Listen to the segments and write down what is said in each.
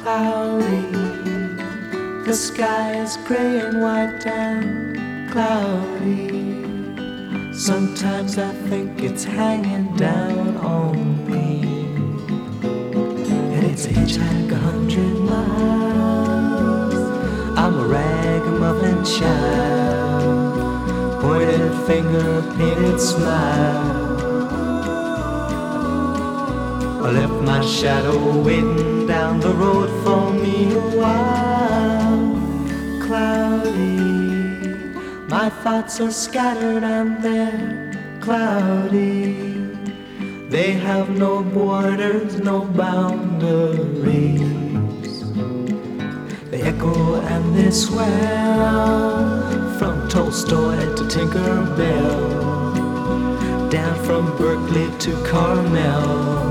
cloudy. The sky is gray and white and cloudy. Sometimes I think it's hanging down on me, and it's a hitchhike 100 miles. I'm a ragamuffin child, pointed finger, painted smile. I left my shadow waiting down the road for me a while. Cloudy, my thoughts are scattered and they're cloudy. They have no borders, no boundaries. They echo and they swell, from Tolstoy to Tinkerbell, down from Berkeley to Carmel.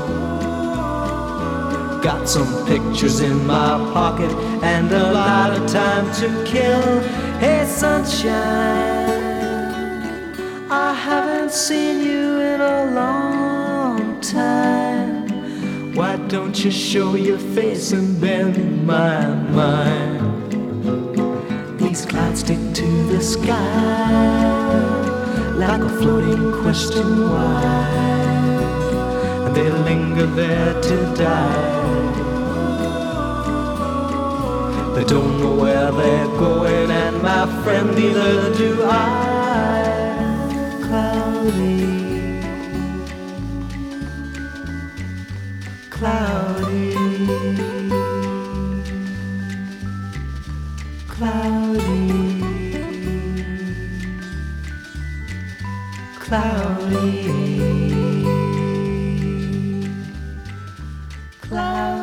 Got some pictures in my pocket and a lot of time to kill. Hey sunshine, I haven't seen you in a long time. Why don't you show your face and bend my mind? These clouds stick to the sky like a floating question why, and they linger there to die. They don't know where they're going, and my friend, neither do I. Cloudy, cloudy, cloudy, cloudy, cloudy.